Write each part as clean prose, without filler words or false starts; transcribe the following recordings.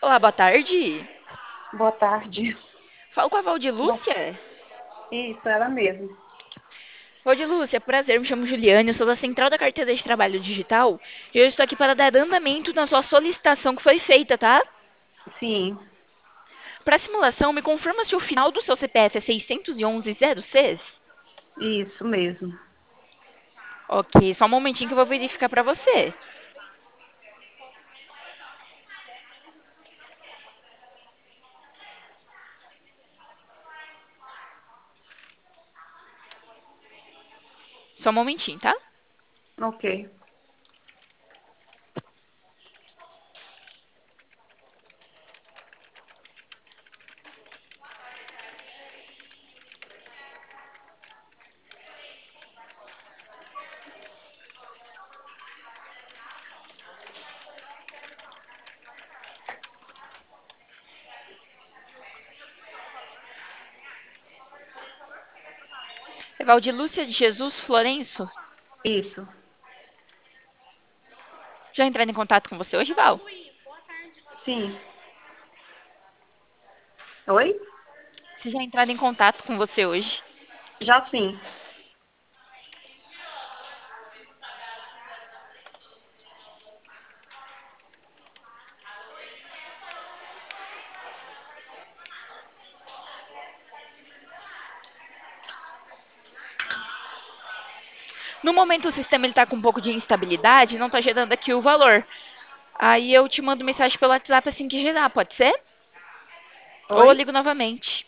Olá, boa tarde. Boa tarde. Falo com a Bom, Valdilúcia. isso, ela mesmo. Valdilúcia, prazer, me chamo Juliane, eu sou da Central da Carteira de Trabalho Digital e eu estou aqui para dar andamento na sua solicitação que foi feita, tá? Sim, Para simulação, me confirma se o final do seu CPF é 61106? isso mesmo. Ok, só um momentinho que eu vou verificar para você. Só um momentinho, tá? Ok. É Valdilúcia de Jesus Florenço. Isso. Já entraram em contato com você hoje, Val? Sim. Oi? Se já entraram em contato com você hoje. Já sim. No momento o sistema está com um pouco de instabilidade, não está gerando aqui o valor. Aí eu te mando mensagem pelo WhatsApp assim que gerar, pode ser? Ou eu Oi? ligo novamente.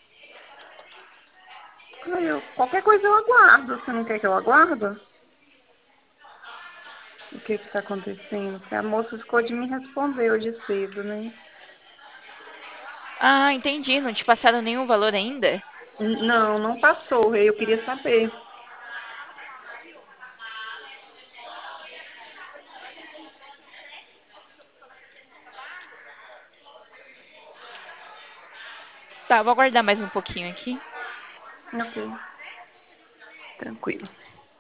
Qualquer coisa eu aguardo. Você não quer que eu aguardo? O que que tá acontecendo? Porque a moça ficou de me responder hoje cedo, né? Ah, entendi. Não te passaram nenhum valor ainda? Não, não passou. Eu queria saber. Tá, vou aguardar mais um pouquinho aqui. Ok, tranquilo.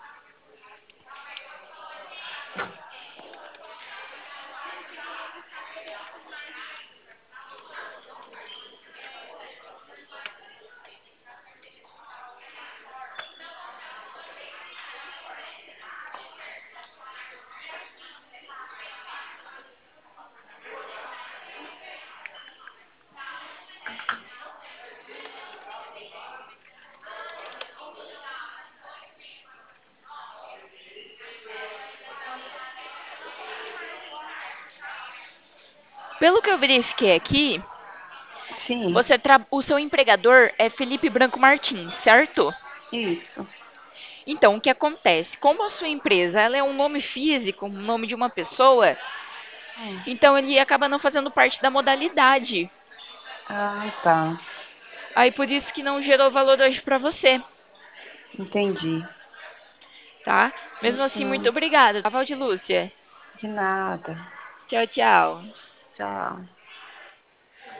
Pelo que eu verifiquei aqui, Sim, o seu empregador é Felipe Branco Martins, certo? isso. Então, o que acontece? Como a sua empresa ela é um nome físico, um nome de uma pessoa, Hum. então ele acaba não fazendo parte da modalidade. Ah, tá. Aí por isso que não gerou valor hoje para você, Entendi. tá? Mesmo assim, muito Uhum. obrigada, tá, Valdilúcia? De nada. Tchau, tchau. Tchau.